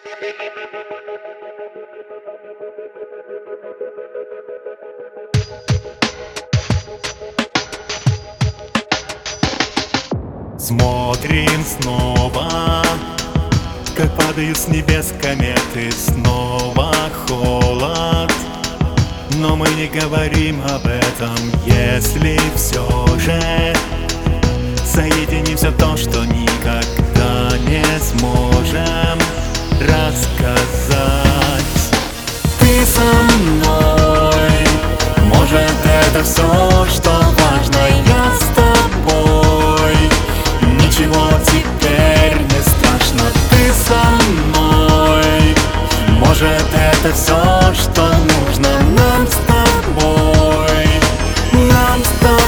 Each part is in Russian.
Смотрим снова, как падают с небес кометы. Снова холод, но мы не говорим об этом. Если все же соединимся, то, что никогда не сможем рассказать. Ты со мной, может, это все, что важно. Я с тобой, ничего теперь не страшно. Ты со мной, может, это все, что нужно. Нам с тобой, нам с тобой.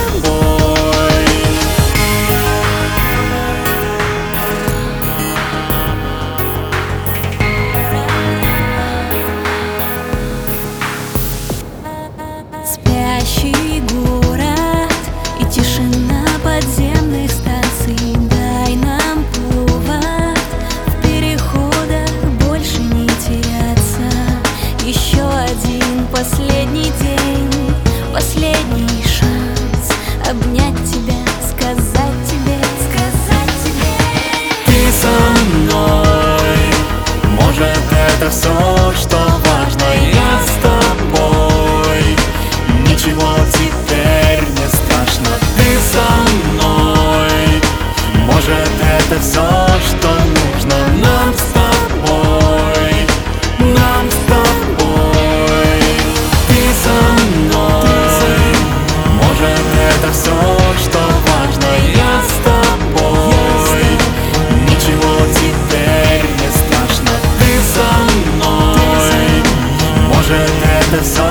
Спящий город и тишина подземных станций. Дай нам повод в переходах больше не теряться. Еще один последний день, последний шанс обнять тебя, сказать тебе. Ты со мной, может, это все, что важно. Я с тобой, ничего теперь не страшно. Ты со мной, может, это все, что нужно. Нам с тобой, нам с тобой. Ты со мной, может, это все, что важно. Я с тобой, ничего теперь не страшно. Ты со мной, может, это все,